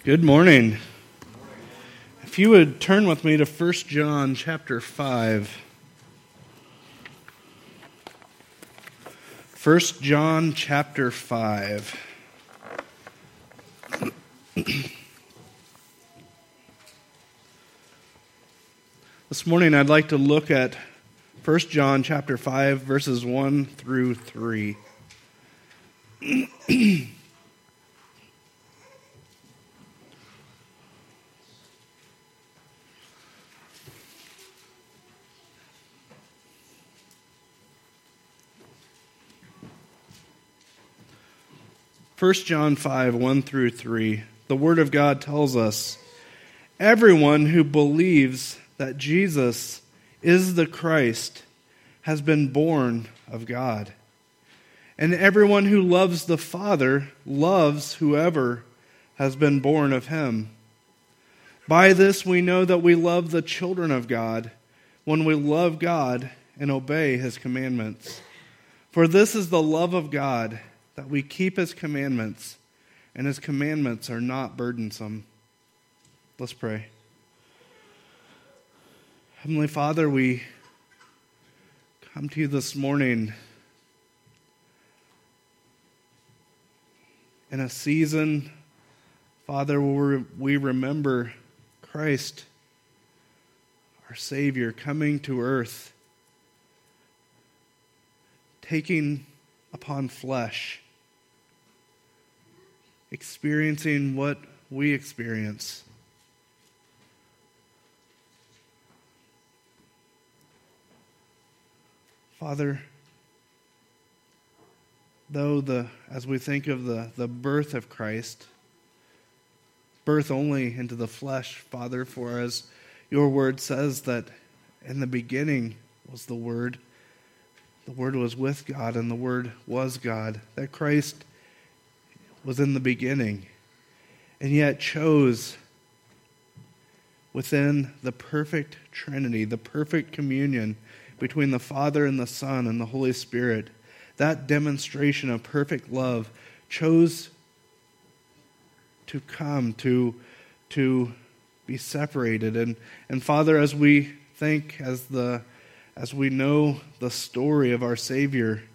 Good morning. If you would turn with me to 1 John chapter 5. 1 John chapter 5. This morning I'd like to look at 1 John chapter 5 verses 1 through 3. 1 John 5, 1 through 3, the Word of God tells us, "Everyone who believes that Jesus is the Christ has been born of God. And everyone who loves the Father loves whoever has been born of him. By this we know that we love the children of God, when we love God and obey His commandments. For this is the love of God, that we keep His commandments, and His commandments are not burdensome." Let's pray. Heavenly Father, we come to you this morning in a season, Father, where we remember Christ, our Savior, coming to earth, taking upon flesh, experiencing what we experience. Father, as we think of the birth of Christ, birth only into the flesh, Father, for as your word says that in the beginning was the Word was with God, and the Word was God, that Christ was in the beginning, and yet chose within the perfect Trinity, the perfect communion between the Father and the Son and the Holy Spirit, that demonstration of perfect love, chose to come to be separated. And Father, as we think, as we know the story of our Savior,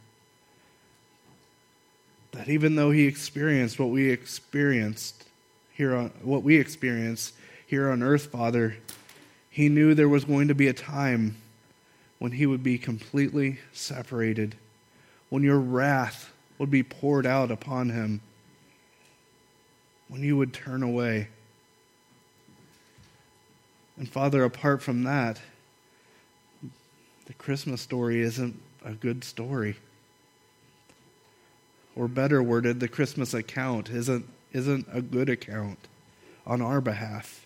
that even though He experienced what we experience here on earth, Father, He knew there was going to be a time when He would be completely separated, when your wrath would be poured out upon Him, when you would turn away. And Father, apart from that, the Christmas story isn't a good story. Or better worded, the Christmas account isn't a good account on our behalf.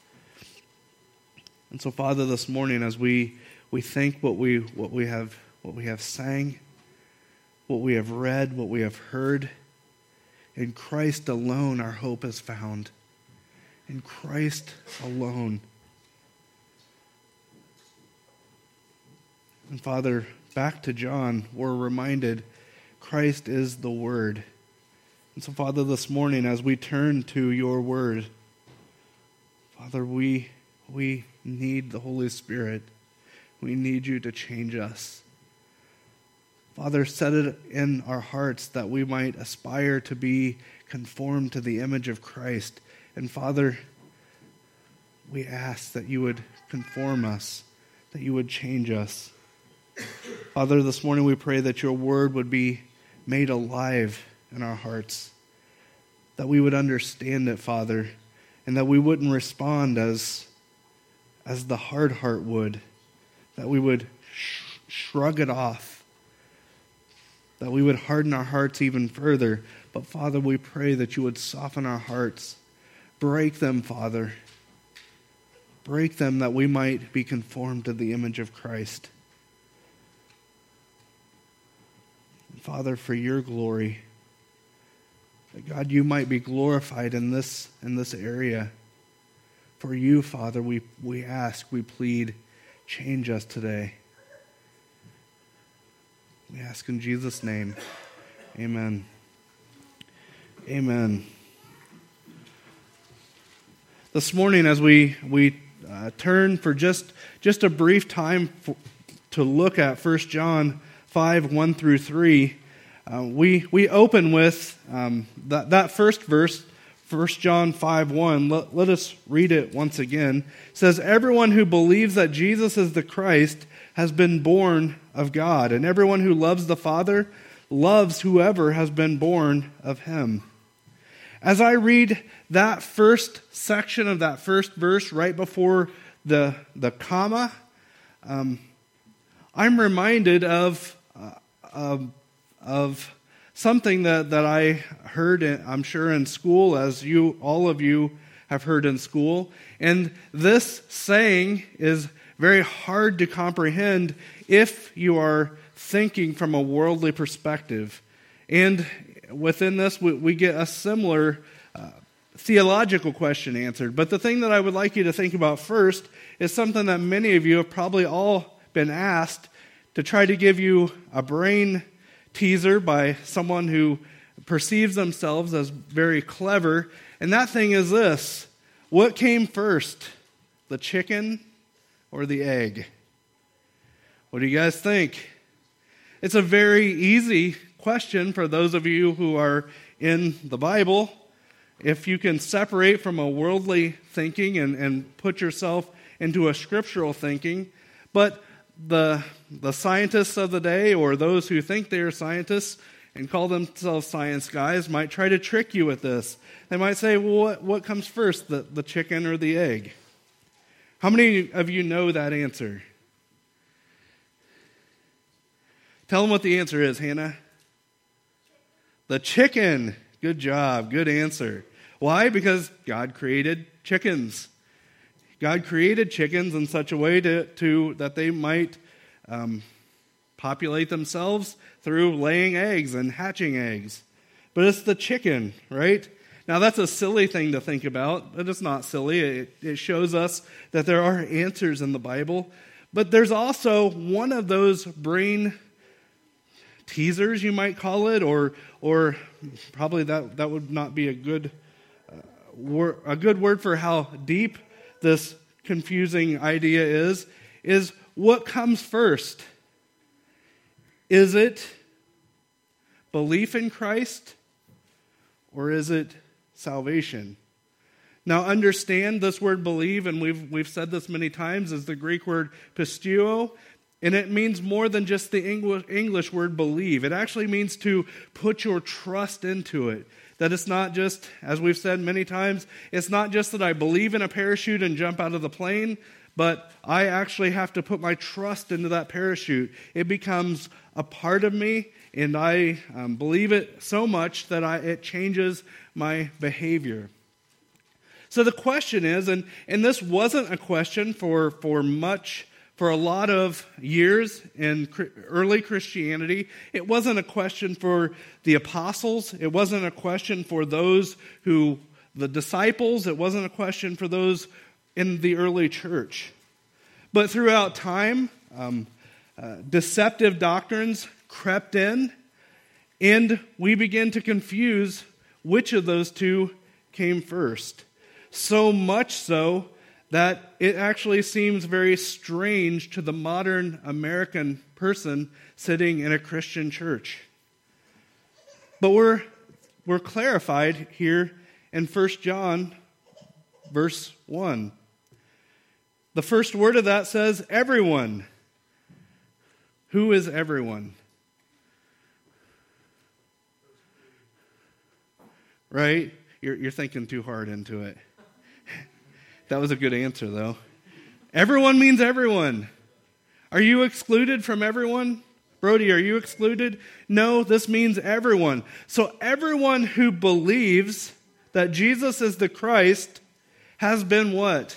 And so, Father, this morning, as we think what we have sang, what we have read, what we have heard, in Christ alone our hope is found. In Christ alone. And Father, back to John, we're reminded Christ is the Word. And so, Father, this morning, as we turn to your Word, Father, we need the Holy Spirit. We need you to change us. Father, set it in our hearts that we might aspire to be conformed to the image of Christ. And Father, we ask that you would conform us, that you would change us. Father, this morning we pray that your word would be made alive in our hearts, that we would understand it, Father, and that we wouldn't respond as the hard heart would, that we would shrug it off, that we would harden our hearts even further. But Father, we pray that you would soften our hearts, break them, Father, break them that we might be conformed to the image of Christ. Father, for your glory, that God, you might be glorified in this area. For you, Father, we ask, we plead, change us today. We ask in Jesus' name. Amen. Amen. This morning, as we turn for just a brief time to look at 1 John 5, 1 through 3, we open with that first verse, 1 John 5, 1. Let us read it once again. It says, "Everyone who believes that Jesus is the Christ has been born of God, and everyone who loves the Father loves whoever has been born of him." As I read that first section of that first verse right before the comma, I'm reminded of something that I heard, I'm sure, in school, as all of you have heard in school. And this saying is very hard to comprehend if you are thinking from a worldly perspective. And within this, we get a similar theological question answered. But the thing that I would like you to think about first is something that many of you have probably all been asked, to try to give you a brain teaser by someone who perceives themselves as very clever. And that thing is this: what came first, the chicken or the egg? What do you guys think? It's a very easy question for those of you who are in the Bible. If you can separate from a worldly thinking and put yourself into a scriptural thinking. But the scientists of the day, or those who think they are scientists and call themselves science guys, might try to trick you with this. They might say, well, what comes first, the chicken or the egg? How many of you know that answer? Tell them what the answer is, Hannah. The chicken. Good job. Good answer. Why? Because God created chickens. God created chickens in such a way that they might populate themselves through laying eggs and hatching eggs. But it's the chicken, right? Now, that's a silly thing to think about, but it's not silly. It shows us that there are answers in the Bible. But there's also one of those brain teasers, you might call it, or probably that would not be a good word for how deep this confusing idea is what comes first? Is it belief in Christ, or is it salvation? Now, understand this word believe, and we've said this many times, is the Greek word pisteuo. And it means more than just the English word believe. It actually means to put your trust into it. That it's not just, as we've said many times, it's not just that I believe in a parachute and jump out of the plane, but I actually have to put my trust into that parachute. It becomes a part of me, and I believe it so much that it changes my behavior. So the question is, and this wasn't a question for a lot of years in early Christianity. It wasn't a question for the apostles. It wasn't a question for the disciples. It wasn't a question for those in the early church. But throughout time, deceptive doctrines crept in, and we begin to confuse which of those two came first. So much so that it actually seems very strange to the modern American person sitting in a Christian church. But we're clarified here in 1 John verse 1. The first word of that says everyone. Who is everyone? Right? You're thinking too hard into it. That was a good answer, though. Everyone means everyone. Are you excluded from everyone? Brody, are you excluded? No, this means everyone. So everyone who believes that Jesus is the Christ has been what?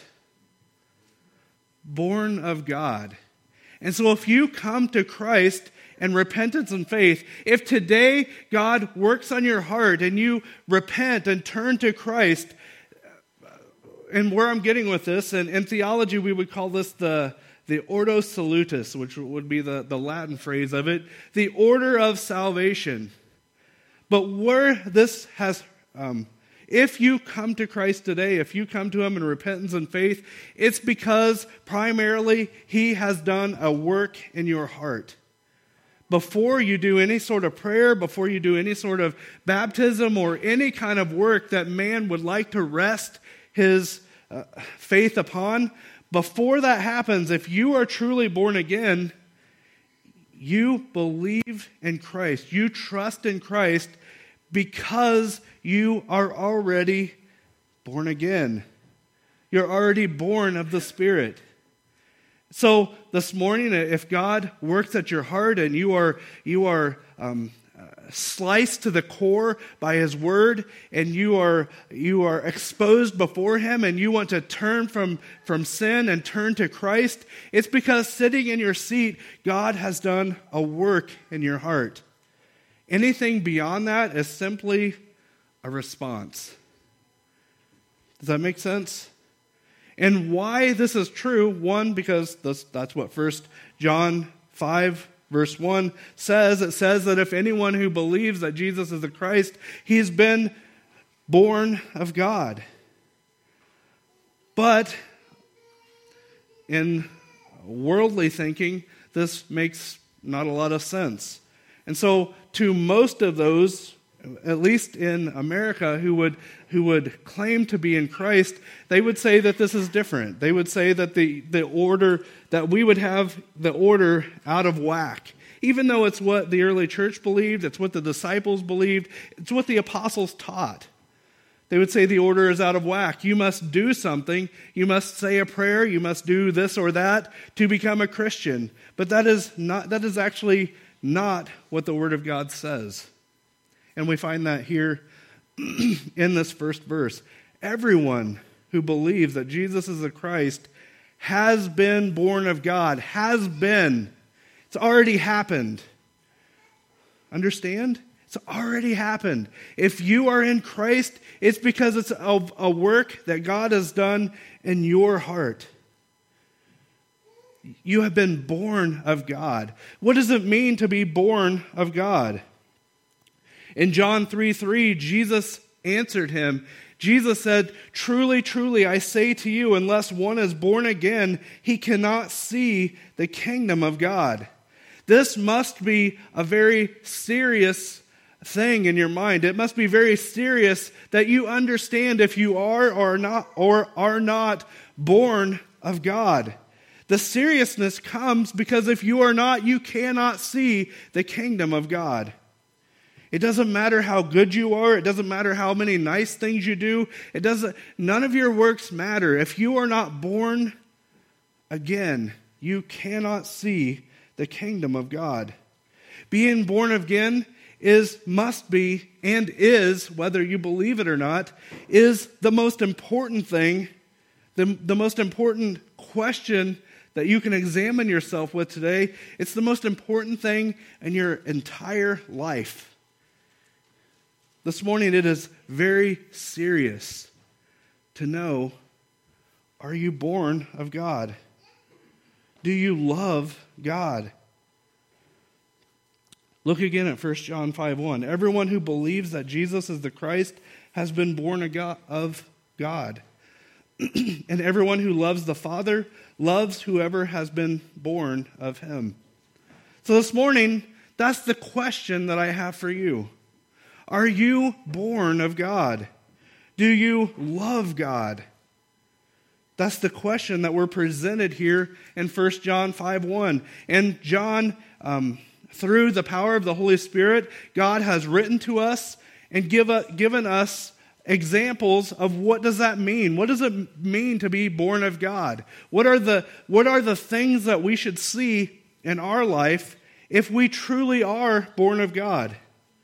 Born of God. And so if you come to Christ in repentance and faith, if today God works on your heart and you repent and turn to Christ, and where I'm getting with this, and in theology we would call this the ordo salutis, which would be the Latin phrase of it, the order of salvation. But where this If you come to Christ today, if you come to him in repentance and faith, it's because primarily he has done a work in your heart. Before you do any sort of prayer, before you do any sort of baptism or any kind of work that man would like to rest his faith upon, before that happens, if you are truly born again, you believe in Christ. You trust in Christ because you are already born again. You're already born of the Spirit. So this morning, if God works at your heart and you are sliced to the core by his word, and you are exposed before him, and you want to turn from sin and turn to Christ, it's because sitting in your seat, God has done a work in your heart. Anything beyond that is simply a response. Does that make sense? And why this is true, one, because that's what 1 John 5 verse 1 says. It says that if anyone who believes that Jesus is the Christ, he's been born of God. But in worldly thinking, this makes not a lot of sense. And so to most of those, at least in America, who would claim to be in Christ, they would say that this is different. They would say that the order, that we would have the order out of whack. Even though it's what the early church believed, it's what the disciples believed, it's what the apostles taught. They would say the order is out of whack. You must do something. You must say a prayer. You must do this or that to become a Christian. But that is actually not what the Word of God says. And we find that here in this first verse. Everyone who believes that Jesus is the Christ has been born of God. Has been. It's already happened. Understand? It's already happened. If you are in Christ, it's because it's a work that God has done in your heart. You have been born of God. What does it mean to be born of God? In John 3:3, Jesus answered him. Jesus said, "Truly, truly, I say to you, unless one is born again, he cannot see the kingdom of God." This must be a very serious thing in your mind. It must be very serious that you understand if you are or are not born of God. The seriousness comes because if you are not, you cannot see the kingdom of God. It doesn't matter how good you are. It doesn't matter how many nice things you do. None of your works matter. If you are not born again, you cannot see the kingdom of God. Being born again must be, and is, whether you believe it or not, is the most important thing, the most important question that you can examine yourself with today. It's the most important thing in your entire life. This morning it is very serious to know, are you born of God? Do you love God? Look again at 1 John 5:1. Everyone who believes that Jesus is the Christ has been born of God. And everyone who loves the Father loves whoever has been born of him. So this morning, that's the question that I have for you. Are you born of God? Do you love God? That's the question that we're presented here in 1 John 5:1. And John, through the power of the Holy Spirit, God has written to us and given us examples of what does that mean? What does it mean to be born of God? What are the things that we should see in our life if we truly are born of God?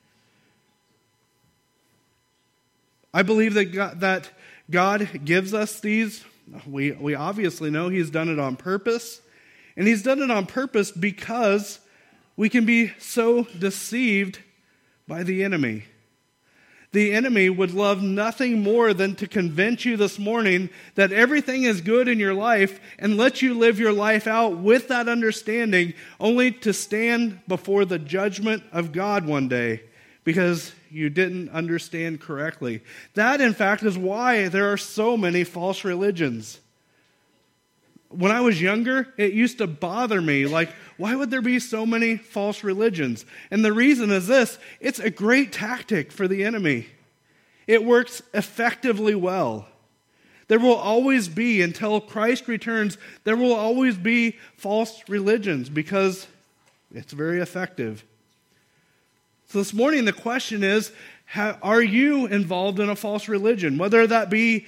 I believe that God gives us these. We obviously know He's done it on purpose. And He's done it on purpose because we can be so deceived by the enemy. The enemy would love nothing more than to convince you this morning that everything is good in your life and let you live your life out with that understanding, only to stand before the judgment of God one day, because you didn't understand correctly. That, in fact, is why there are so many false religions. When I was younger, it used to bother me, like, why would there be so many false religions? And the reason is this: it's a great tactic for the enemy. It works effectively well. There will always be, until Christ returns, there will always be false religions because it's very effective. So this morning the question is, are you involved in a false religion? Whether that be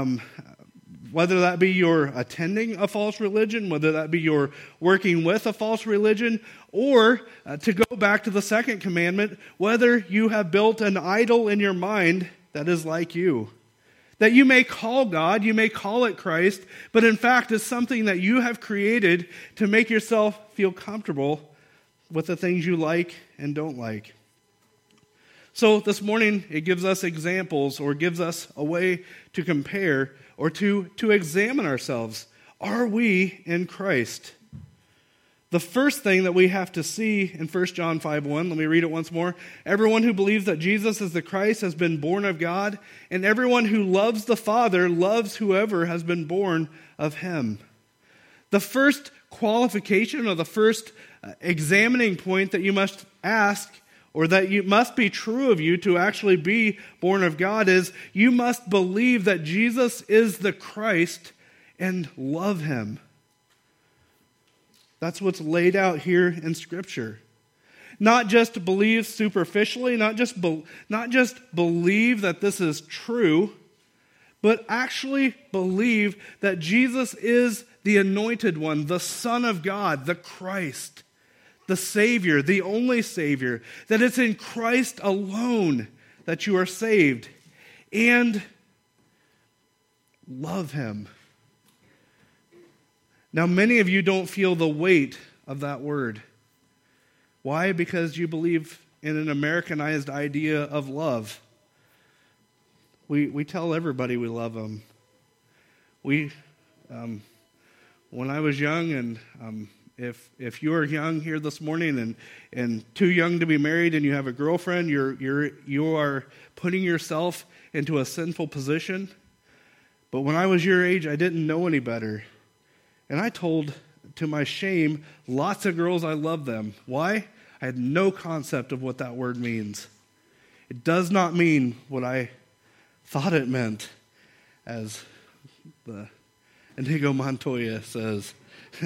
you're attending a false religion, whether that be you're working with a false religion, or to go back to the second commandment, whether you have built an idol in your mind that is like you. That you may call God, you may call it Christ, but in fact it's something that you have created to make yourself feel comfortable with the things you like and don't like. So this morning it gives us examples, or gives us a way to compare or to examine ourselves. Are we in Christ? The first thing that we have to see in 1 John 5:1, let me read it once more. Everyone who believes that Jesus is the Christ has been born of God, and everyone who loves the Father loves whoever has been born of him. The first qualification, or the first examining point that you must ask, or that you must be true of you to actually be born of God, is you must believe that Jesus is the Christ and love him. That's what's laid out here in Scripture. Not just believe superficially, not just believe that this is true, but actually believe that Jesus is the Anointed One, the Son of God, the Christ, the Savior, the only Savior, that it's in Christ alone that you are saved, and love him. Now, many of you don't feel the weight of that word. Why? Because you believe in an Americanized idea of love. We tell everybody we love them. When I was young, and if you're young here this morning and too young to be married, and you have a girlfriend, you are putting yourself into a sinful position. But when I was your age, I didn't know any better. And I told, to my shame, lots of girls I loved them. Why? I had no concept of what that word means. It does not mean what I thought it meant, as the Inigo Montoya says.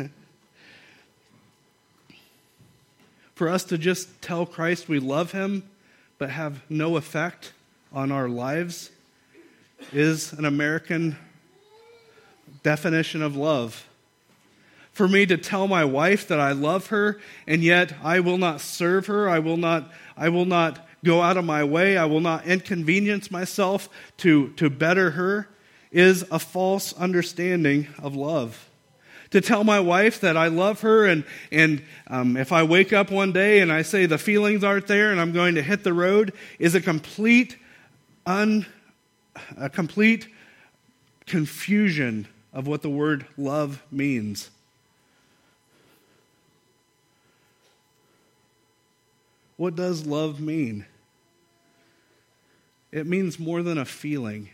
For us to just tell Christ we love him, but have no effect on our lives, is an American definition of love. For me to tell my wife that I love her, and yet I will not serve her, I will not go out of my way, I will not inconvenience myself to better her, is a false understanding of love. To tell my wife that I love her, and if I wake up one day and I say the feelings aren't there and I'm going to hit the road, is a complete confusion of what the word love means. What does love mean? It means more than a feeling.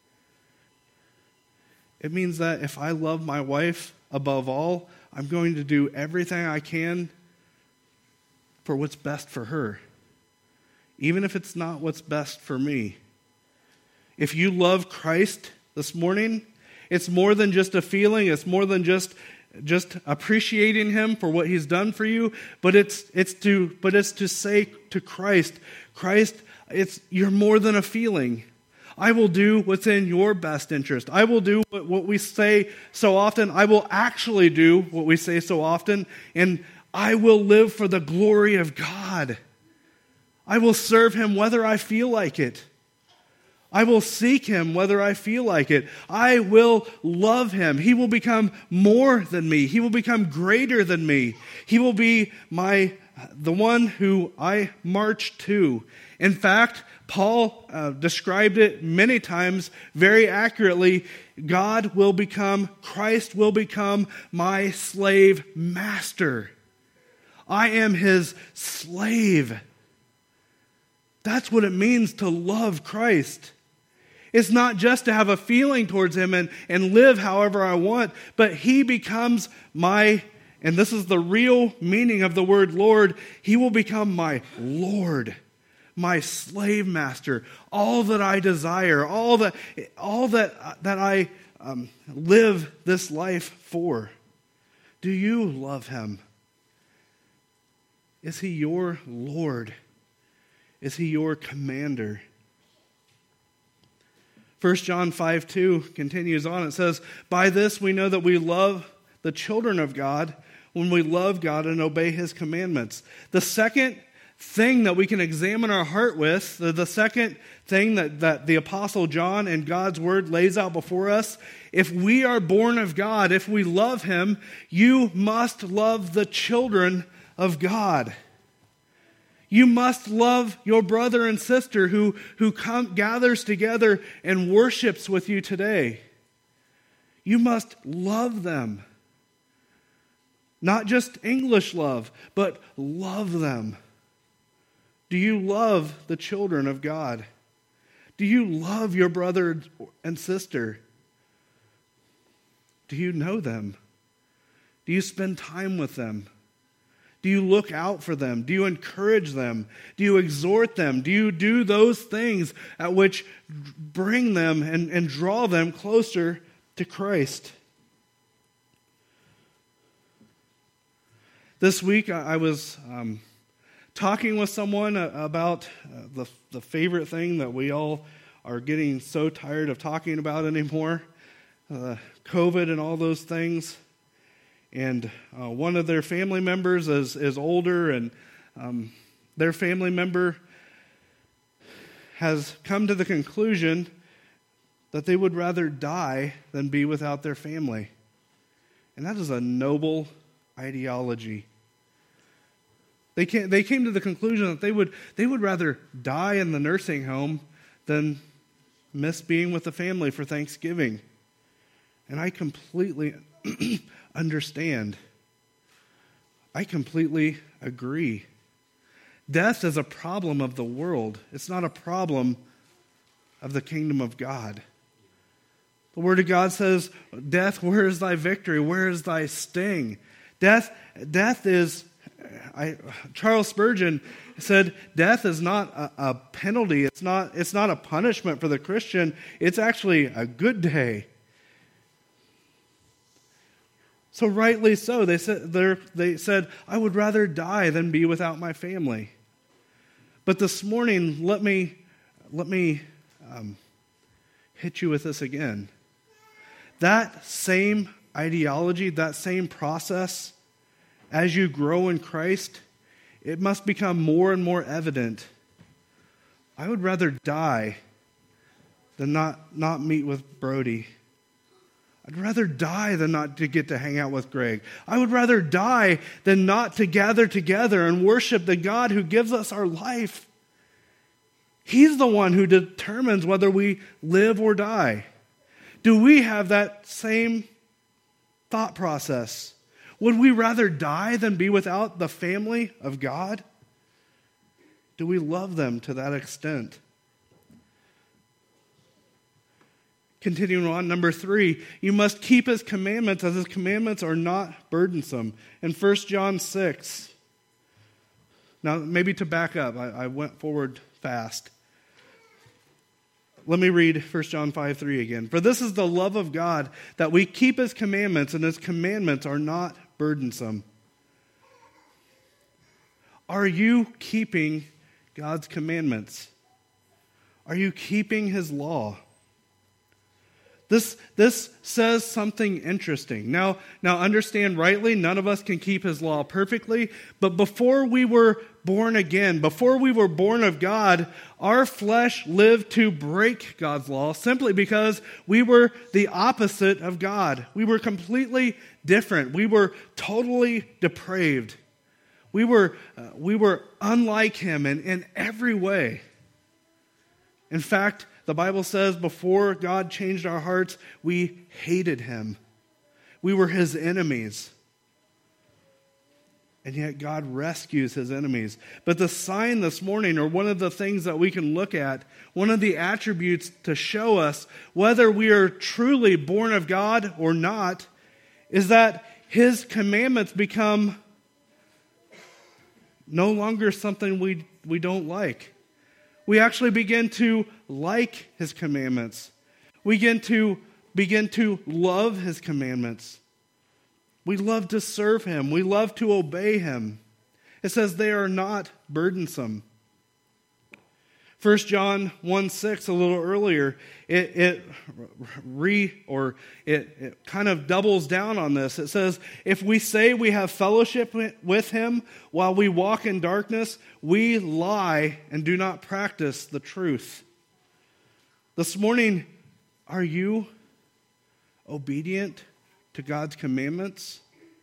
It means that if I love my wife above all, I'm going to do everything I can for what's best for her, even if it's not what's best for me. If you love Christ this morning, it's more than just a feeling. It's more than just appreciating him for what he's done for you, but it's to say to Christ, you're more than a feeling. I will do what's in your best interest. I will do what we say so often. I will actually do what we say so often, and I will live for the glory of God. I will serve him whether I feel like it. I will seek him whether I feel like it. I will love him. He will become more than me. He will become greater than me. He will be the one who I march to. In fact, Paul described it many times very accurately. Christ will become my slave master. I am his slave. That's what it means to love Christ. It's not just to have a feeling towards him and live however I want, but he becomes my, and this is the real meaning of the word Lord, he will become my Lord, my slave master, all that I desire, all that I live this life for. Do you love him? Is he your Lord? Is he your commander? 1 John 5:2 continues on. It says, "By this we know that we love the children of God when we love God and obey his commandments." The second thing that we can examine our heart with, the second thing that the Apostle John and God's word lays out before us, if we are born of God, if we love him, you must love the children of God. You must love your brother and sister who gathers together and worships with you today. You must love them. Not just English love, but love them. Do you love the children of God? Do you love your brother and sister? Do you know them? Do you spend time with them? Do you look out for them? Do you encourage them? Do you exhort them? Do you do those things at which bring them and draw them closer to Christ? This week I was talking with someone about the favorite thing that we all are getting so tired of talking about anymore, COVID and all those things. And one of their family members is older, and their family member has come to the conclusion that they would rather die than be without their family. And that is a noble ideology. They came to the conclusion that they would rather die in the nursing home than miss being with the family for Thanksgiving. And I completely understand. I completely agree. Death is a problem of the world. It's not a problem of the kingdom of God. The Word of God says, "Death, where is thy victory? Where is thy sting?" Death is, Charles Spurgeon said, death is not a penalty. It's not a punishment for the Christian. It's actually a good day. So rightly so, they said, "I would rather die than be without my family." But this morning, let me hit you with this again. That same ideology, that same process, as you grow in Christ, it must become more and more evident. I would rather die than not meet with Brody. I'd rather die than not to get to hang out with Greg. I would rather die than not to gather together and worship the God who gives us our life. He's the one who determines whether we live or die. Do we have that same thought process? Would we rather die than be without the family of God? Do we love them to that extent? Continuing on, number 3, you must keep his commandments, as his commandments are not burdensome. In 1 John 6, now maybe to back up, I went forward fast. Let me read 1 John 5:3 again. "For this is the love of God, that we keep his commandments, and his commandments are not burdensome." Are you keeping God's commandments? Are you keeping his law? This says something interesting. Now understand rightly, none of us can keep his law perfectly, but before we were born again, before we were born of God, our flesh lived to break God's law simply because we were the opposite of God. We were completely different. We were totally depraved. We were unlike him in every way. In fact, the Bible says before God changed our hearts, we hated him. We were his enemies. And yet God rescues his enemies. But the sign this morning, or one of the things that we can look at, one of the attributes to show us whether we are truly born of God or not, is that his commandments become no longer something we don't like. We actually begin to like his commandments. We begin to love his commandments. We love to serve him. We love to obey him. It says they are not burdensome. 1 John 1:6, a little earlier, it kind of doubles down on this. It says, if we say we have fellowship with him while we walk in darkness, we lie and do not practice the truth. This morning, are you obedient to God's commandments?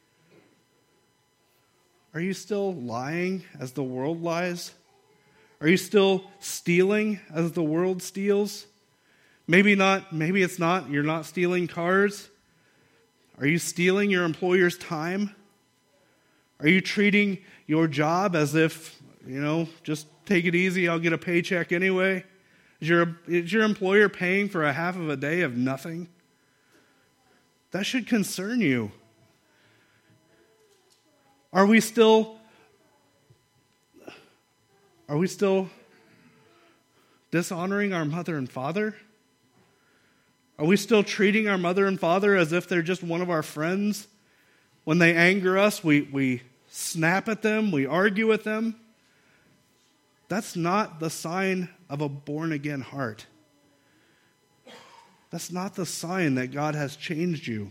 Are you still lying as the world lies? Are you still stealing as the world steals? Maybe it's not. You're not stealing cars. Are you stealing your employer's time? Are you treating your job as if, just take it easy, I'll get a paycheck anyway? Is your employer paying for a half of a day of nothing? That should concern you. Are we still dishonoring our mother and father? Are we still treating our mother and father as if they're just one of our friends? When they anger us, we snap at them, we argue with them. That's not the sign of a born-again heart. That's not the sign that God has changed you.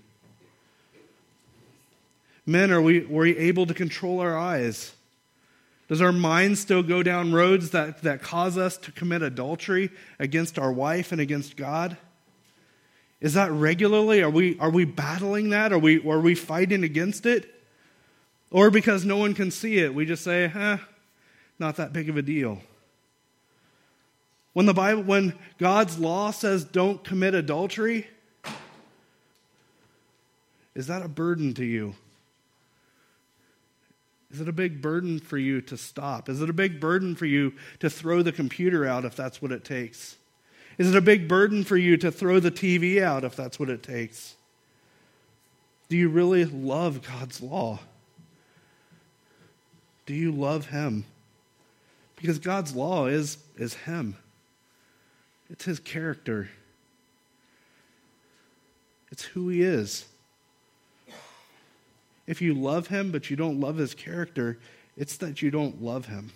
Men, were we able to control our eyes? Does our mind still go down roads that cause us to commit adultery against our wife and against God? Is that regularly? Are we battling that? Are we fighting against it? Or because no one can see it, we just say, not that big of a deal. When God's law says don't commit adultery, is that a burden to you? Is it a big burden for you to stop? Is it a big burden for you to throw the computer out if that's what it takes? Is it a big burden for you to throw the TV out if that's what it takes? Do you really love God's law? Do you love him? Because God's law is him. It's his character. It's who he is. If you love him but you don't love his character, it's that you don't love him.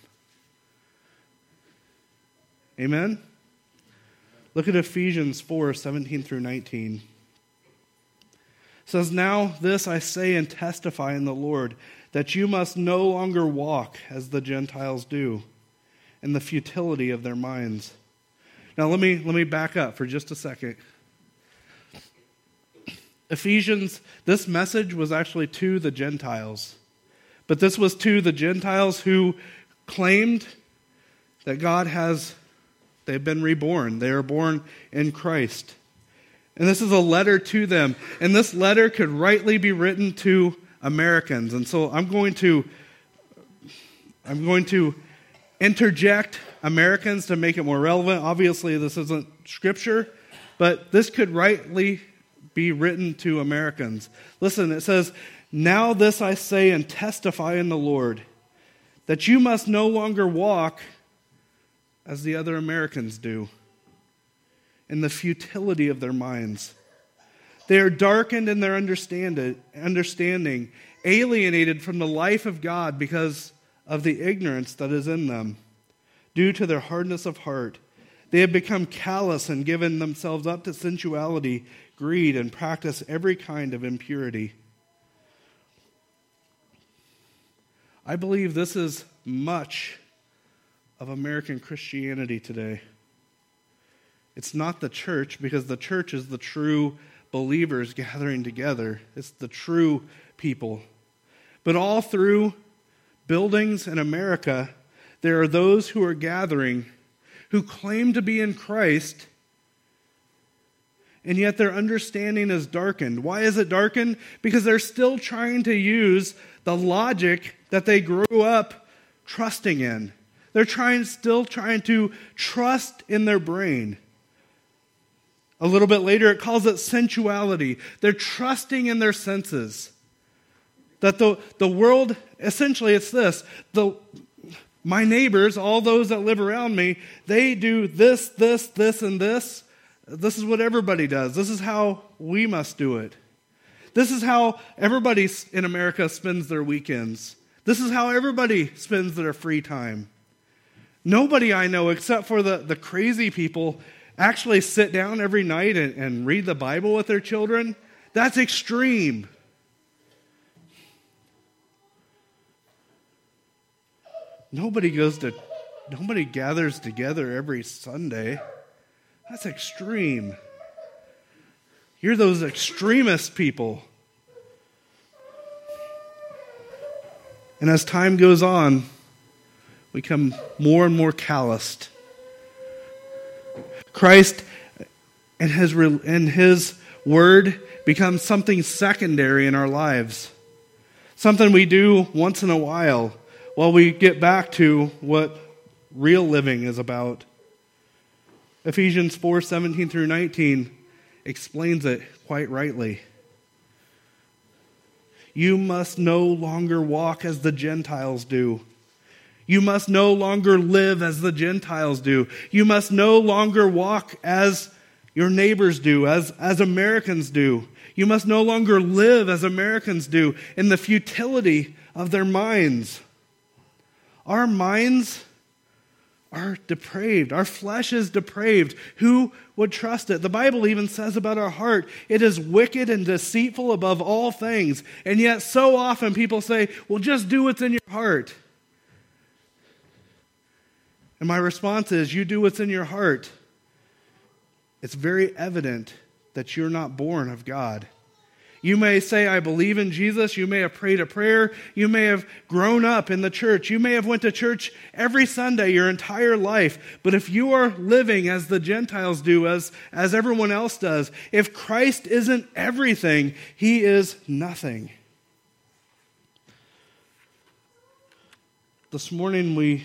Amen? Look at Ephesians 4:17 through 19. It says, now this I say and testify in the Lord, that you must no longer walk as the Gentiles do, in the futility of their minds. Now let me back up for just a second. Ephesians, this message was actually to the Gentiles. But this was to the Gentiles who claimed that they've been reborn. They are born in Christ. And this is a letter to them. And this letter could rightly be written to Americans. And so I'm going to interject Americans to make it more relevant. Obviously, this isn't scripture, but this could rightly be written to Americans. Listen, it says, now this I say and testify in the Lord, that you must no longer walk as the other Americans do, in the futility of their minds. They are darkened in their understanding, alienated from the life of God because of the ignorance that is in them, due to their hardness of heart. They have become callous and given themselves up to sensuality, greed, and practice every kind of impurity. I believe this is much of American Christianity today. It's not the church, because the church is the true believers gathering together. It's the true people. But all through buildings in America, there are those who are gathering who claim to be in Christ, and yet their understanding is darkened. Why is it darkened? Because they're still trying to use the logic that they grew up trusting in. They're still trying to trust in their brain. A little bit later, it calls it sensuality. They're trusting in their senses. That the world, essentially it's this. My neighbors, all those that live around me, they do this, and this. This is what everybody does. This is how we must do it. This is how everybody in America spends their weekends. This is how everybody spends their free time. Nobody I know, except for the crazy people, actually sit down every night and read the Bible with their children. That's extreme. Nobody gathers together every Sunday. That's extreme. You're those extremist people. And as time goes on, we become more and more calloused. Christ and His Word becomes something secondary in our lives. Something we do once in a while we get back to what real living is about. Ephesians 4:17 through 19 explains it quite rightly. You must no longer walk as the Gentiles do. You must no longer live as the Gentiles do. You must no longer walk as your neighbors do, as Americans do. You must no longer live as Americans do in the futility of their minds. Our minds are depraved. Our flesh is depraved. Who would trust it? The Bible even says about our heart, it is wicked and deceitful above all things. And yet so often people say, well, just do what's in your heart. And my response is, you do what's in your heart. It's very evident that you're not born of God. You may say, I believe in Jesus. You may have prayed a prayer. You may have grown up in the church. You may have went to church every Sunday your entire life. But if you are living as the Gentiles do, as everyone else does, if Christ isn't everything, He is nothing. This morning we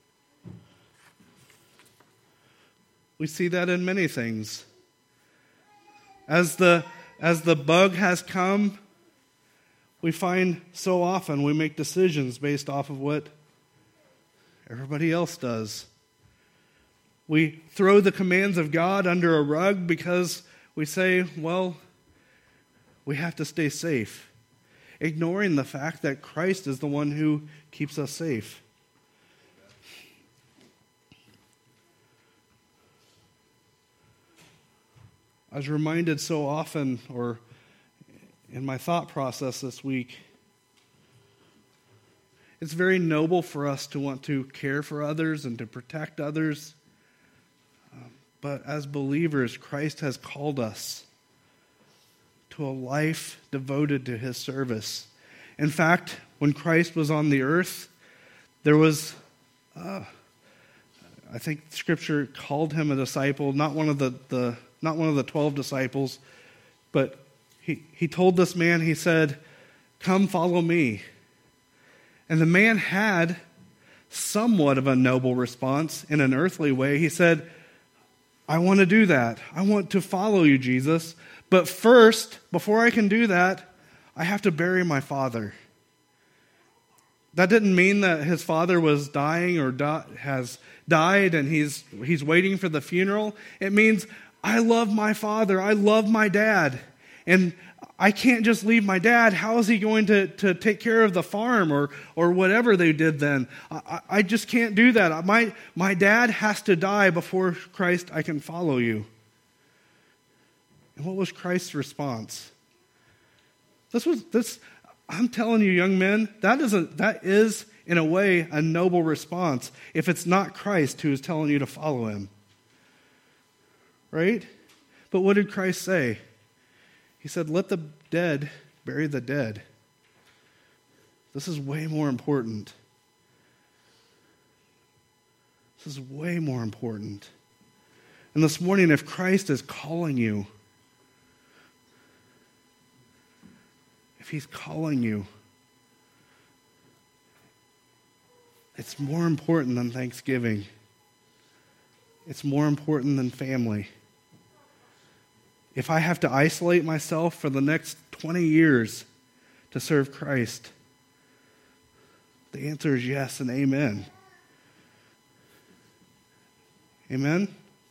see that in many things. As the bug has come, we find so often we make decisions based off of what everybody else does. We throw the commands of God under a rug because we say, well, we have to stay safe, ignoring the fact that Christ is the one who keeps us safe. I was reminded so often, or in my thought process this week, it's very noble for us to want to care for others and to protect others. But as believers, Christ has called us to a life devoted to His service. In fact, when Christ was on the earth, there was, I think Scripture called Him a disciple, not one of the 12 disciples, but he told this man, he said, come follow me. And the man had somewhat of a noble response in an earthly way. He said, I want to do that. I want to follow you, Jesus. But first, before I can do that, I have to bury my father. That didn't mean that his father was dying or has died and he's waiting for the funeral. It means I love my father. I love my dad. And I can't just leave my dad. How is he going to take care of the farm or whatever they did then? I just can't do that. My dad has to die before Christ I can follow you. And what was Christ's response? I'm telling you, young men, that is in a way a noble response if it's not Christ who is telling you to follow Him. Right? But what did Christ say? He said, let the dead bury the dead. This is way more important. This is way more important. And this morning, if Christ is calling you, if He's calling you, It's more important than Thanksgiving. It's more important than family. If I have to isolate myself for the next 20 years to serve Christ, the answer is yes and amen. Amen?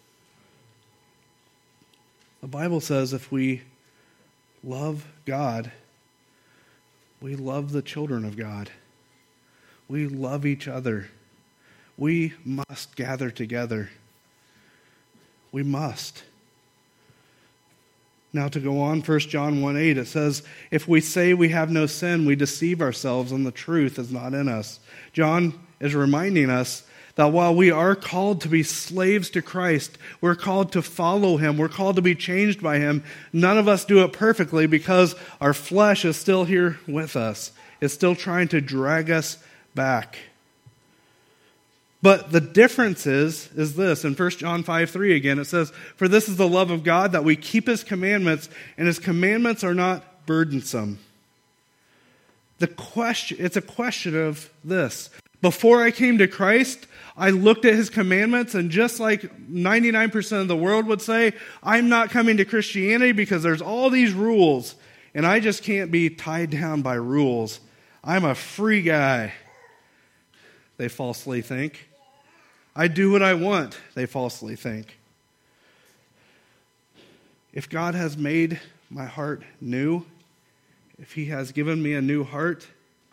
The Bible says if we love God, we love the children of God. We love each other. We must gather together. We must. Now to go on, 1 John 1:8, it says, if we say we have no sin, we deceive ourselves and the truth is not in us. John is reminding us that while we are called to be slaves to Christ, we're called to follow Him, we're called to be changed by Him, none of us do it perfectly because our flesh is still here with us. It's still trying to drag us back. But the difference is this. In 1 John 5:3 again, it says, for this is the love of God, that we keep His commandments, and His commandments are not burdensome. It's a question of this. Before I came to Christ, I looked at His commandments, and just like 99% of the world would say, I'm not coming to Christianity because there's all these rules, and I just can't be tied down by rules. I'm a free guy, they falsely think. I do what I want, they falsely think. If God has made my heart new, if He has given me a new heart,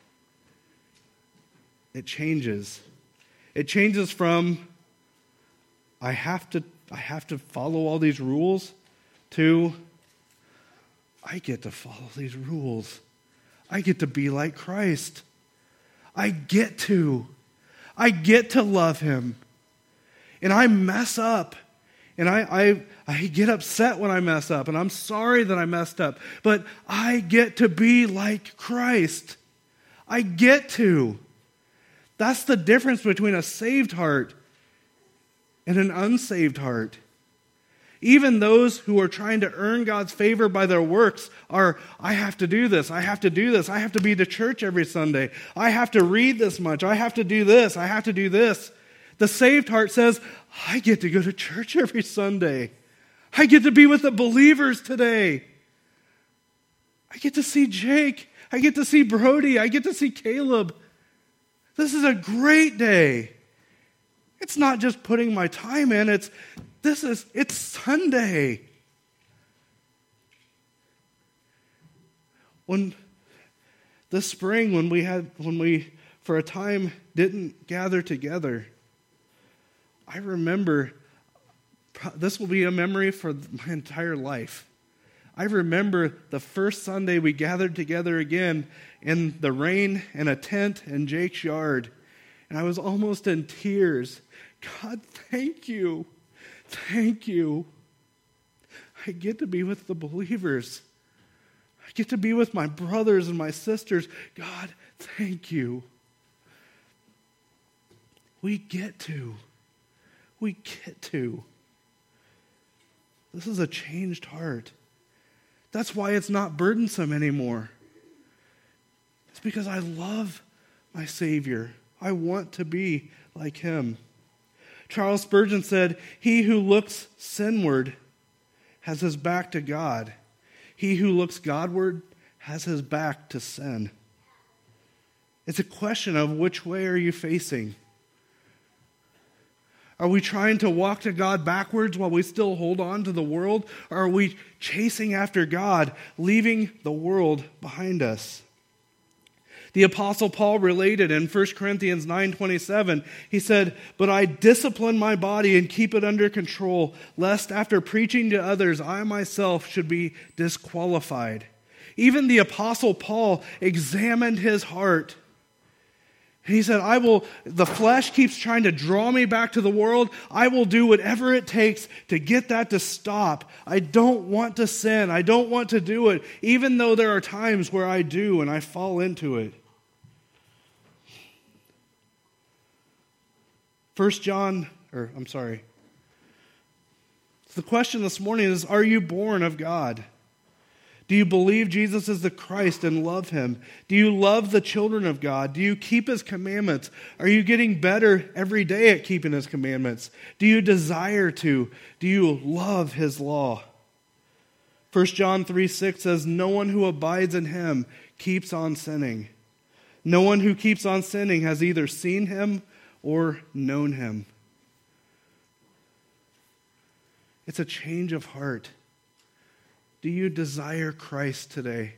it changes. It changes from I have to follow all these rules to I get to follow these rules. I get to be like Christ. I get to love Him. And I mess up. And I get upset when I mess up. And I'm sorry that I messed up. But I get to be like Christ. I get to. That's the difference between a saved heart and an unsaved heart. Even those who are trying to earn God's favor by their works are, I have to do this, I have to do this, I have to be to church every Sunday, I have to read this much, I have to do this, I have to do this. The saved heart says, I get to go to church every Sunday. I get to be with the believers today. I get to see Jake. I get to see Brody. I get to see Caleb. This is a great day. It's not just putting my time in. It's Sunday. When this spring, when we for a time didn't gather together, I remember, this will be a memory for my entire life. I remember the first Sunday we gathered together again in the rain in a tent in Jake's yard. And I was almost in tears. God, thank you. Thank you. I get to be with the believers. I get to be with my brothers and my sisters. God, thank you. We get to. This is a changed heart. That's why it's not burdensome anymore. It's because I love my Savior. I want to be like Him. Charles Spurgeon said, he who looks sinward has his back to God. He who looks Godward has his back to sin. It's a question of which way are you facing? Are we trying to walk to God backwards while we still hold on to the world? Or are we chasing after God, leaving the world behind us? The Apostle Paul related in 1 Corinthians 9:27, he said, but I discipline my body and keep it under control, lest after preaching to others, I myself should be disqualified. Even the Apostle Paul examined his heart. He said, the flesh keeps trying to draw me back to the world. I will do whatever it takes to get that to stop. I don't want to sin. I don't want to do it, even though there are times where I do and I fall into it. The question this morning is, are you born of God? Do you believe Jesus is the Christ and love him? Do you love the children of God? Do you keep his commandments? Are you getting better every day at keeping his commandments? Do you desire to? Do you love his law? 1 John 3:6 says, no one who abides in him keeps on sinning. No one who keeps on sinning has either seen him or known him. It's a change of heart. Do you desire Christ today?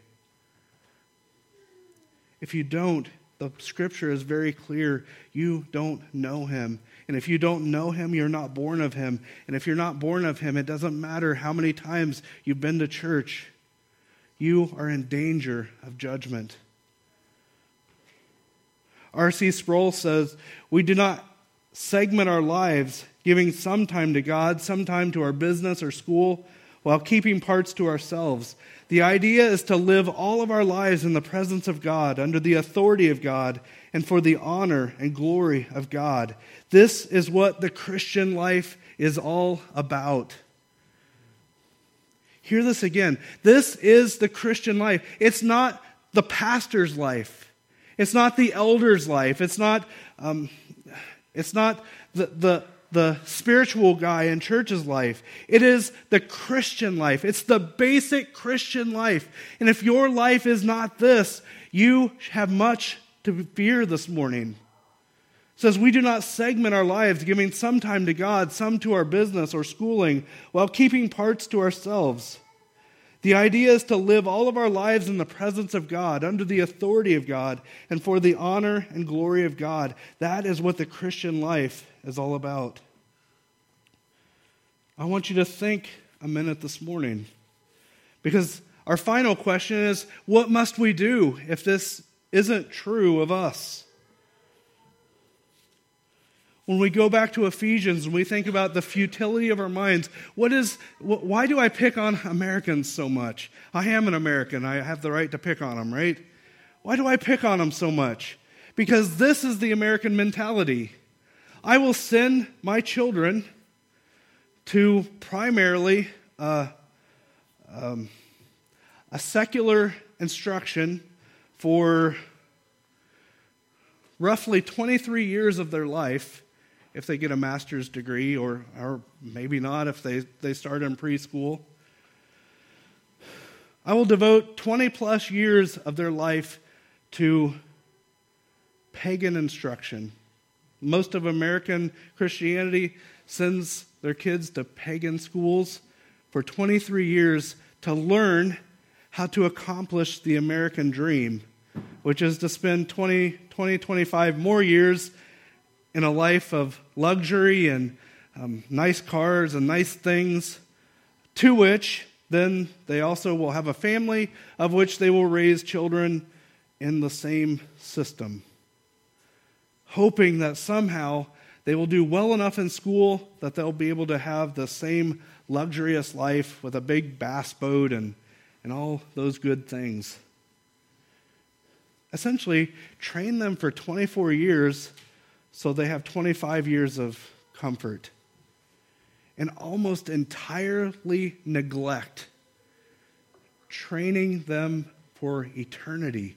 If you don't, the scripture is very clear. You don't know him. And if you don't know him, you're not born of him. And if you're not born of him, it doesn't matter how many times you've been to church. You are in danger of judgment. R.C. Sproul says, we do not segment our lives, giving some time to God, some time to our business or school, while keeping parts to ourselves. The idea is to live all of our lives in the presence of God, under the authority of God, and for the honor and glory of God. This is what the Christian life is all about. Hear this again. This is the Christian life. It's not the pastor's life. It's not the elder's life. It's not the spiritual guy in church's life. It is the Christian life. It's the basic Christian life. And if your life is not this, you have much to fear this morning. It says, we do not segment our lives, giving some time to God, some to our business or schooling, while keeping parts to ourselves. The idea is to live all of our lives in the presence of God, under the authority of God, and for the honor and glory of God. That is what the Christian life is all about. I want you to think a minute this morning, because our final question is, what must we do if this isn't true of us? When we go back to Ephesians and we think about the futility of our minds, why do I pick on Americans so much? I am an American. I have the right to pick on them, right? Why do I pick on them so much? Because this is the American mentality. I will send my children to primarily a secular instruction for roughly 23 years of their life, if they get a master's degree, or maybe not if they start in preschool. I will devote 20 plus years of their life to pagan instruction. Most of American Christianity sends their kids to pagan schools for 23 years to learn how to accomplish the American dream, which is to spend 25 more years in a life of luxury and nice cars and nice things, to which then they also will have a family of which they will raise children in the same system, hoping that somehow they will do well enough in school that they'll be able to have the same luxurious life with a big bass boat and all those good things. Essentially, train them for 24 years so they have 25 years of comfort, and almost entirely neglect training them for eternity.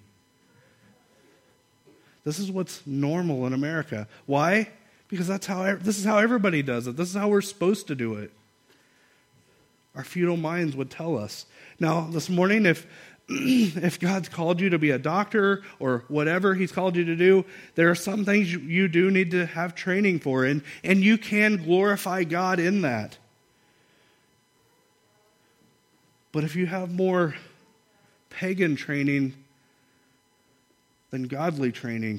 This is what's normal in America. Why? Because this is how everybody does it. This is how we're supposed to do it. Our feudal minds would tell us. Now, this morning, if God's called you to be a doctor or whatever He's called you to do, there are some things you do need to have training for, and you can glorify God in that. But if you have more pagan training than godly training,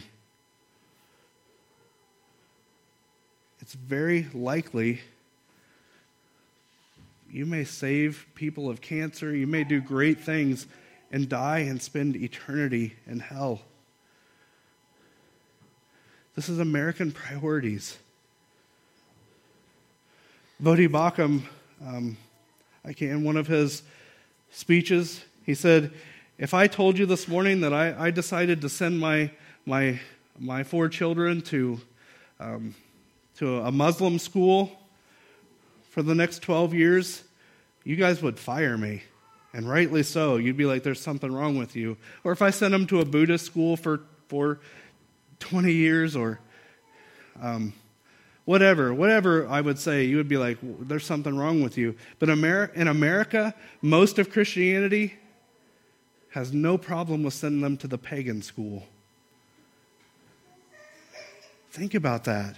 it's very likely you may save people of cancer, you may do great things, and die and spend eternity in hell. This is American priorities. Voddie Baucham, in one of his speeches, he said, if I told you this morning that I decided to send my 4 children to a Muslim school for the next 12 years, you guys would fire me. And rightly so. You'd be like, there's something wrong with you. Or if I sent them to a Buddhist school for 20 years or whatever I would say, you would be like, there's something wrong with you. But in America, most of Christianity has no problem with sending them to the pagan school. Think about that.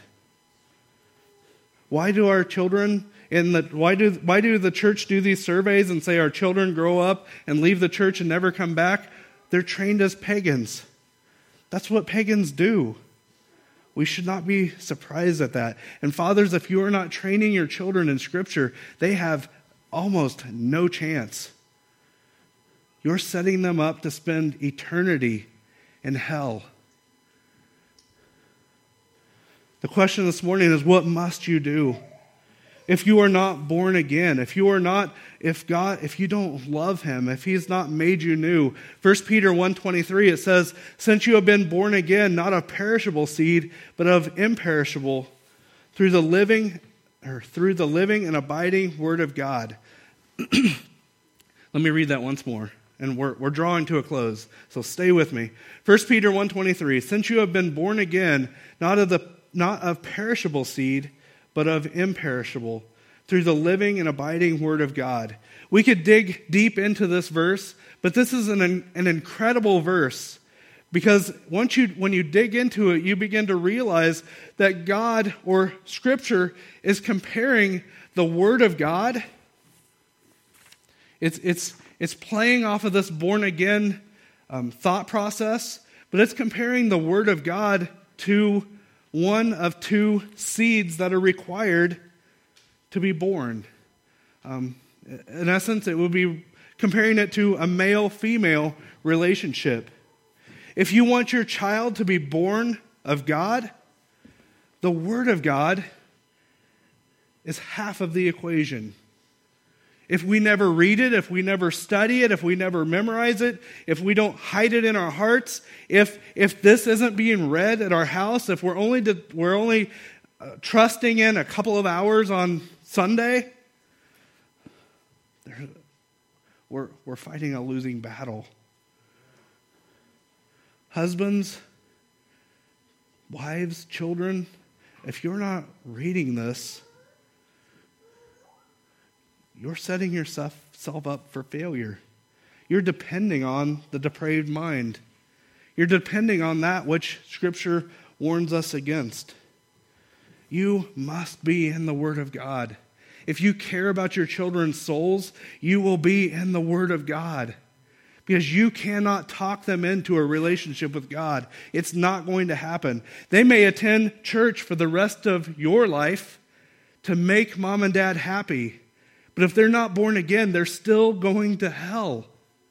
Why do our children why do the church do these surveys and say our children grow up and leave the church and never come back? They're trained as pagans. That's what pagans do. We should not be surprised at that. And fathers, if you are not training your children in Scripture, they have almost no chance. You're setting them up to spend eternity in hell. The question this morning is, what must you do? If you are not born again, if you don't love him, if he's not made you new. 1 Peter 1:23, it says, since you have been born again, not of perishable seed, but of imperishable, through the living and abiding word of God. Let me read that once more. And we're drawing to a close, so stay with me. 1 Peter 1:23, since you have been born again, not of perishable seed, but of imperishable, through the living and abiding word of God. We could dig deep into this verse, but this is an incredible verse, because when you dig into it, you begin to realize that God, or Scripture, is comparing the word of God. It's playing off of this born-again thought process, but it's comparing the Word of God to one of two seeds that are required to be born. In essence, it would be comparing it to a male-female relationship. If you want your child to be born of God, the Word of God is half of the equation. If we never read it, if we never study it, if we never memorize it, if we don't hide it in our hearts, if this isn't being read at our house, if we're only trusting in a couple of hours on Sunday, we're fighting a losing battle. Husbands, wives, children, if you're not reading this, you're setting yourself up for failure. You're depending on the depraved mind. You're depending on that which Scripture warns us against. You must be in the Word of God. If you care about your children's souls, you will be in the Word of God. Because you cannot talk them into a relationship with God. It's not going to happen. They may attend church for the rest of your life to make mom and dad happy. But if they're not born again, they're still going to hell.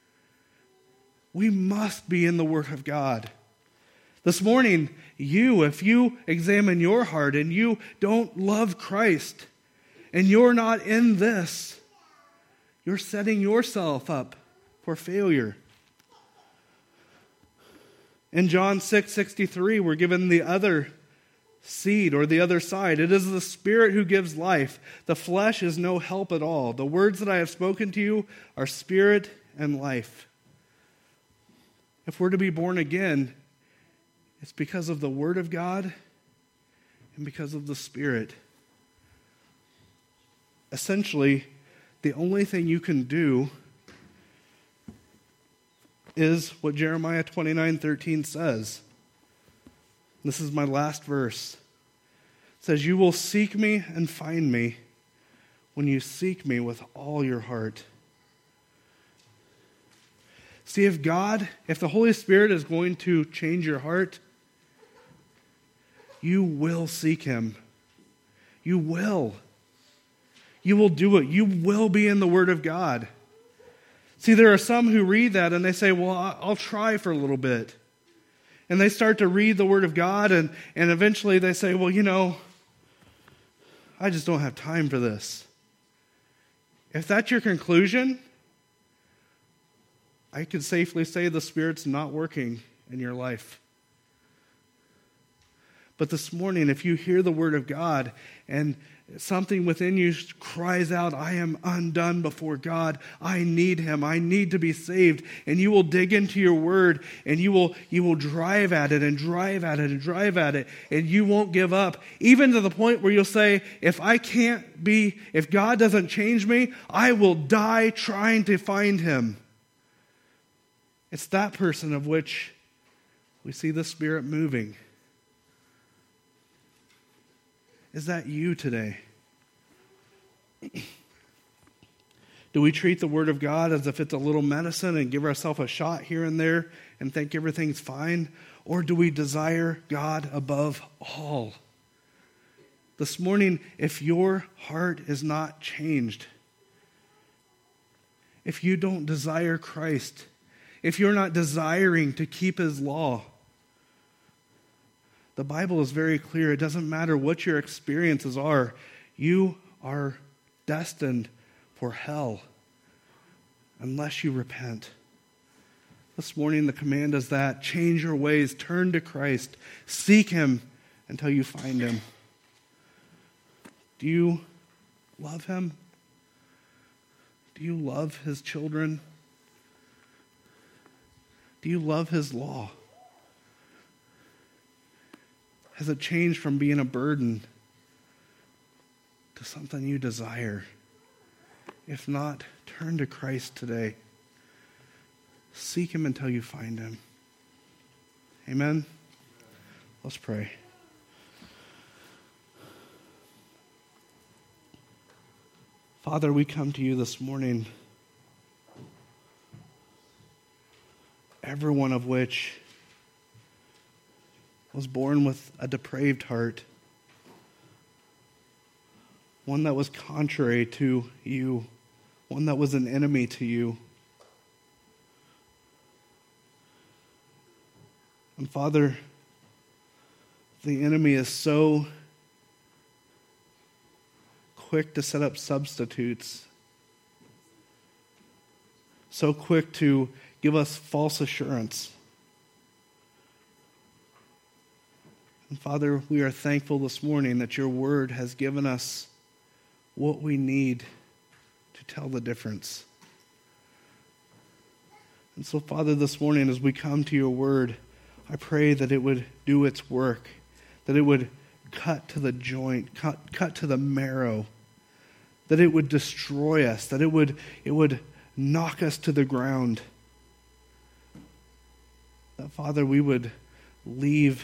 We must be in the Word of God. This morning, if you examine your heart and you don't love Christ, and you're not in this, you're setting yourself up for failure. In John 6:63, we're given the other seed, or the other side. It is the Spirit who gives life. The flesh is no help at all. The words that I have spoken to you are spirit and life. If we're to be born again, it's because of the Word of God and because of the Spirit. Essentially, the only thing you can do is what Jeremiah 29:13 says. This is my last verse. It says, you will seek me and find me when you seek me with all your heart. See, if the Holy Spirit is going to change your heart, you will seek him. You will. You will do it. You will be in the Word of God. See, there are some who read that and they say, well, I'll try for a little bit. And they start to read the Word of God, and eventually they say, well, I just don't have time for this. If that's your conclusion, I could safely say the Spirit's not working in your life. But this morning, if you hear the Word of God and something within you cries out, I am undone before God. I need him. I need to be saved. And you will dig into your word and you will drive at it and drive at it and drive at it. And you won't give up. Even to the point where you'll say, if God doesn't change me, I will die trying to find him. It's that person of which we see the Spirit moving. Is that you today? Do we treat the Word of God as if it's a little medicine and give ourselves a shot here and there and think everything's fine? Or do we desire God above all? This morning, if your heart is not changed, if you don't desire Christ, if you're not desiring to keep his law, the Bible is very clear. It doesn't matter what your experiences are. You are destined for hell unless you repent. This morning the command is that change your ways, turn to Christ, seek him until you find him. Do you love him? Do you love his children? Do you love his law? Has it changed from being a burden to something you desire? If not, turn to Christ today. Seek him until you find him. Amen? Let's pray. Father, we come to you this morning, every one of which was born with a depraved heart, one that was contrary to you, one that was an enemy to you. And Father, the enemy is so quick to set up substitutes, so quick to give us false assurance. And Father, we are thankful this morning that your word has given us what we need to tell the difference. And so, Father, this morning as we come to your word, I pray that it would do its work, that it would cut to the joint, cut to the marrow, that it would destroy us, that it would knock us to the ground. That, Father, we would leave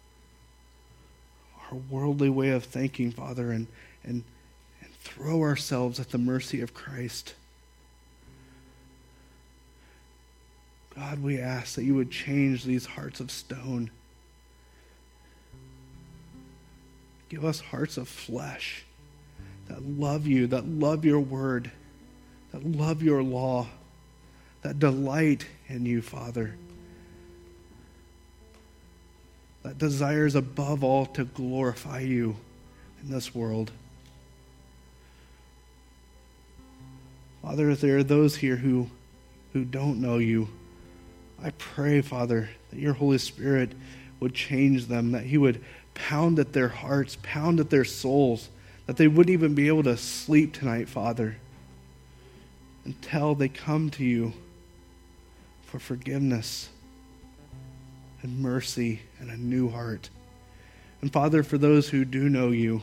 our worldly way of thinking, Father, and throw ourselves at the mercy of Christ. God, we ask that you would change these hearts of stone. Give us hearts of flesh that love you, that love your word, that love your law, that delight in you, Father, that desires above all to glorify you in this world. Father, if there are those here who don't know you, I pray, Father, that your Holy Spirit would change them, that he would pound at their hearts, pound at their souls, that they wouldn't even be able to sleep tonight, Father, until they come to you for forgiveness and mercy and a new heart. And Father, for those who do know you,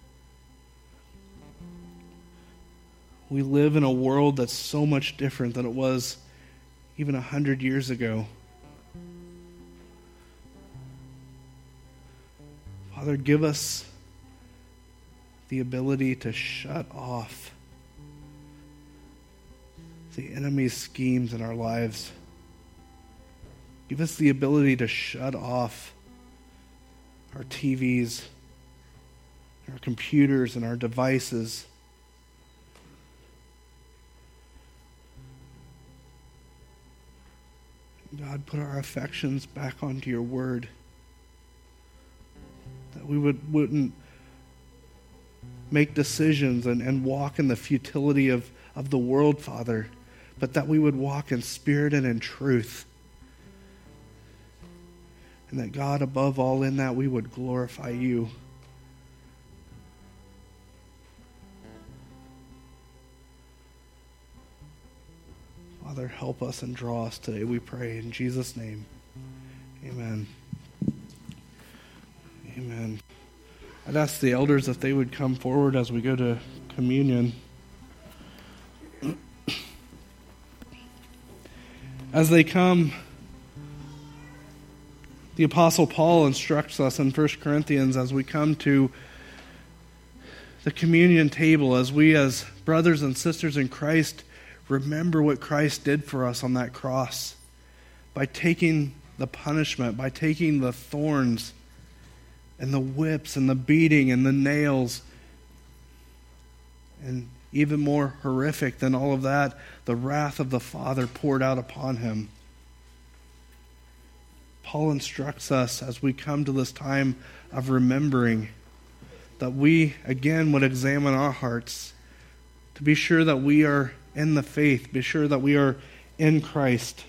we live in a world that's so much different than it was even 100 years ago. Father, give us the ability to shut off the enemy's schemes in our lives. Give us the ability to shut off our TVs, our computers, and our devices. God, put our affections back onto your word. That we wouldn't make decisions and walk in the futility of the world, Father, but that we would walk in spirit and in truth. And that, God, above all in that, we would glorify you. Father, help us and draw us today, we pray. In Jesus' name, amen. Amen. I'd ask the elders if they would come forward as we go to communion. As they come, the Apostle Paul instructs us in 1 Corinthians as we come to the communion table, as we as brothers and sisters in Christ remember what Christ did for us on that cross by taking the punishment, by taking the thorns and the whips and the beating and the nails, and even more horrific than all of that, the wrath of the Father poured out upon him. Paul instructs us as we come to this time of remembering that we again would examine our hearts to be sure that we are in the faith, be sure that we are in Christ.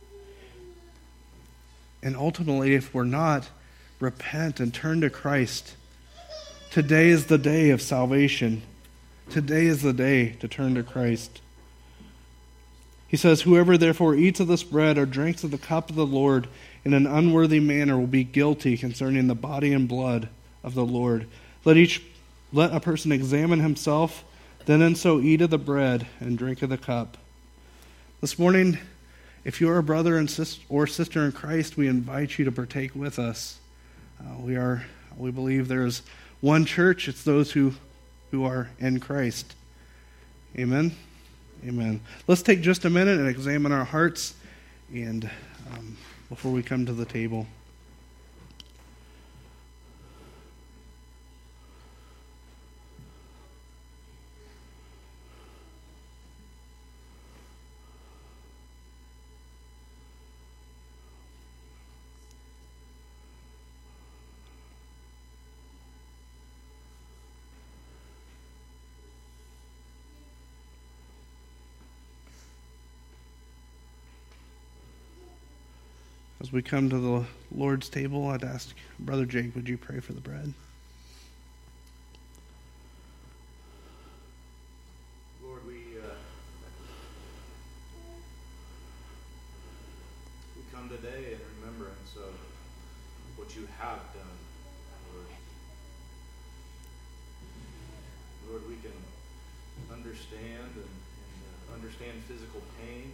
And ultimately, if we're not, repent and turn to Christ. Today is the day of salvation. Today is the day to turn to Christ. He says, "Whoever therefore eats of this bread or drinks of the cup of the Lord in an unworthy manner will be guilty concerning the body and blood of the Lord. Let a person examine himself, then and so eat of the bread and drink of the cup." This morning, if you are a brother or sister in Christ, we invite you to partake with us. We believe there is one church. It's those who are in Christ. Amen. Amen. Let's take just a minute and examine our hearts, and before we come to the table. As we come to the Lord's table, I'd ask Brother Jake, would you pray for the bread? Lord, we come today in remembrance of what you have done, Lord. Lord, we can understand and understand physical pain.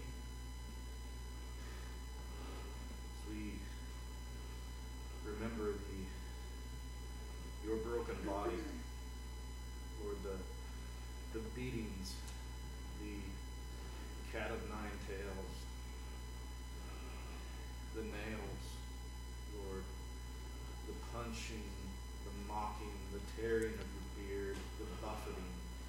We remember your broken body, Lord, the beatings, the cat of nine tails, the nails, Lord, the punching, the mocking, the tearing of your beard, the buffeting.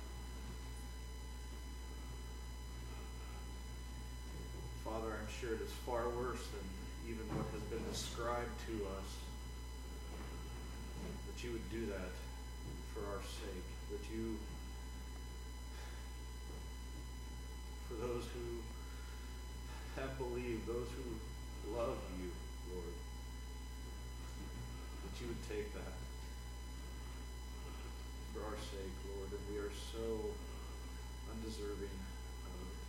Father, I'm sure it is far worse than even what has been described to us, that you would do that for our sake, that you, for those who have believed, those who love you, Lord, that you would take that for our sake, Lord, and we are so undeserving of it.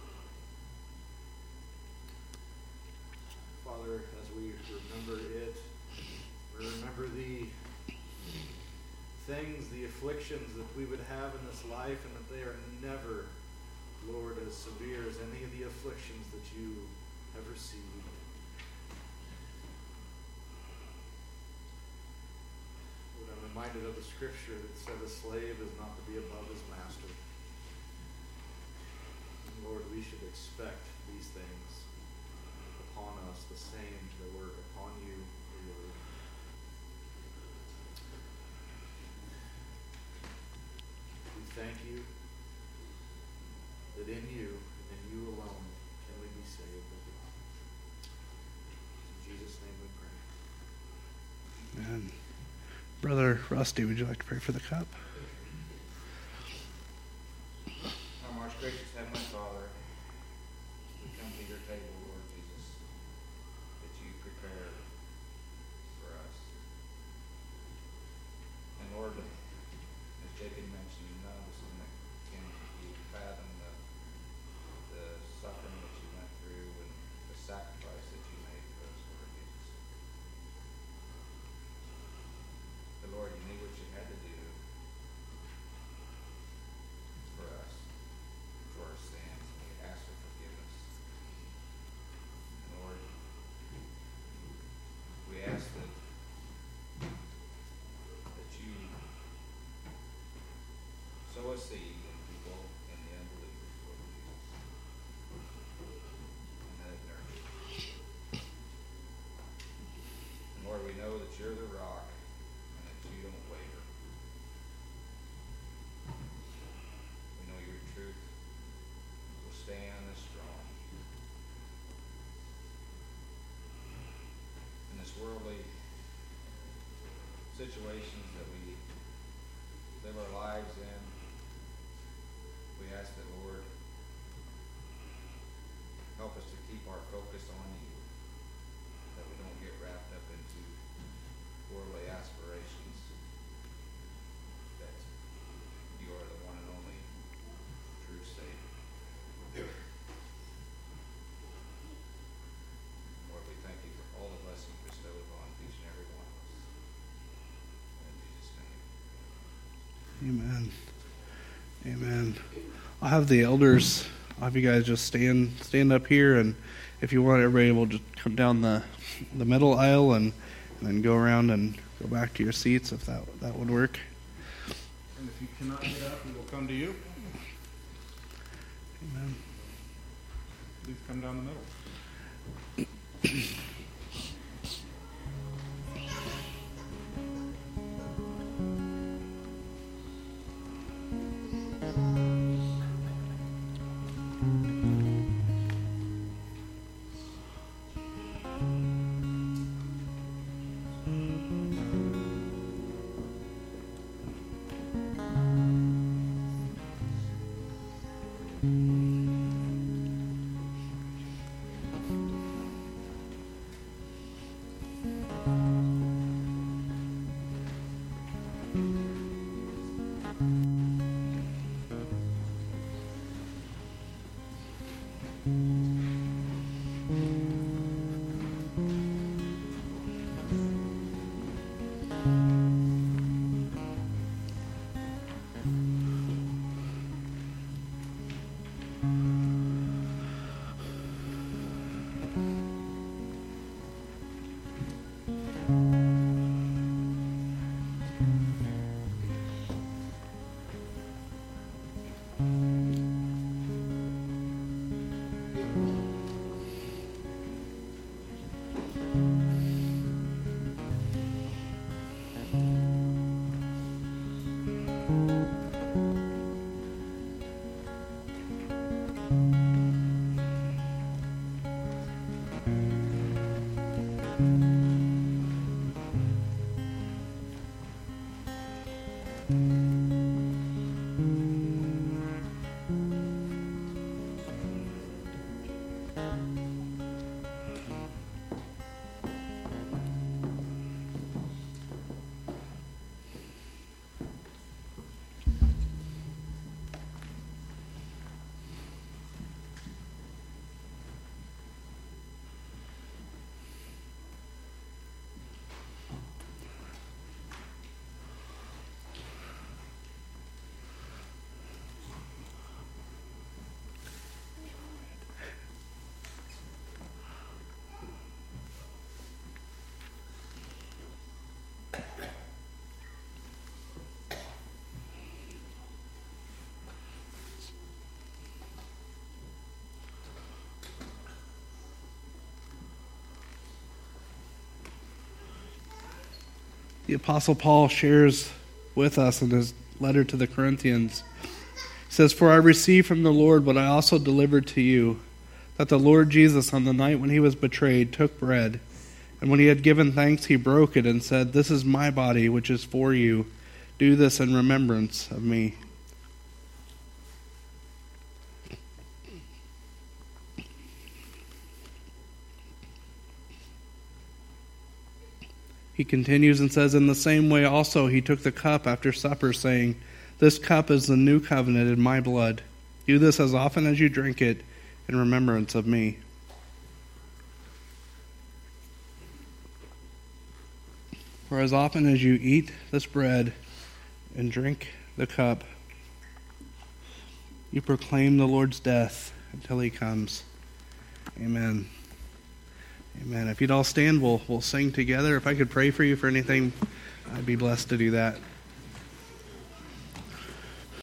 Father, as we remember it, we remember the things, the afflictions that we would have in this life, and that they are never, Lord, as severe as any of the afflictions that you have received. Lord, I'm reminded of the scripture that said a slave is not to be above his master. And Lord, we should expect these things upon us, the same that were upon you, Lord. We thank you that in you and in you alone can we be saved. In Jesus' name we pray. Amen. Brother Rusty, would you like to pray for the cup? Our most gracious Heavenly Father, we come to your table, Lord Jesus, that you prepared for us. And Lord, as Jacob mentioned, none of us can fathom the suffering that you went a seed in people and the unbelievers, Lord Jesus. And let it nurture. And Lord, we know that you're the rock and that you don't waver. We know your truth will stand as strong. In this worldly situations that we live our lives in, we ask that, Lord, help us to keep our focus on you, that we don't get wrapped up into worldly aspirations, that you are the one and only true Savior. Lord, we thank you for all the blessings bestowed upon each and every one of us. In Jesus' name. Amen. Amen. I'll have the elders, I'll have you guys just stand up here, and if you want, everybody will just come down the middle aisle and then go around and go back to your seats if that would work. And if you cannot get up, we will come to you. Amen. Please come down the middle. The Apostle Paul shares with us in his letter to the Corinthians. He says, "For I received from the Lord what I also delivered to you, that the Lord Jesus, on the night when he was betrayed, took bread, and when he had given thanks, he broke it and said, 'This is my body, which is for you. Do this in remembrance of me.'" He continues and says, "In the same way also he took the cup after supper, saying, 'This cup is the new covenant in my blood. Do this as often as you drink it in remembrance of me.'" For as often as you eat this bread and drink the cup, you proclaim the Lord's death until he comes. Amen. Amen. If you'd all stand, we'll sing together. If I could pray for you for anything, I'd be blessed to do that.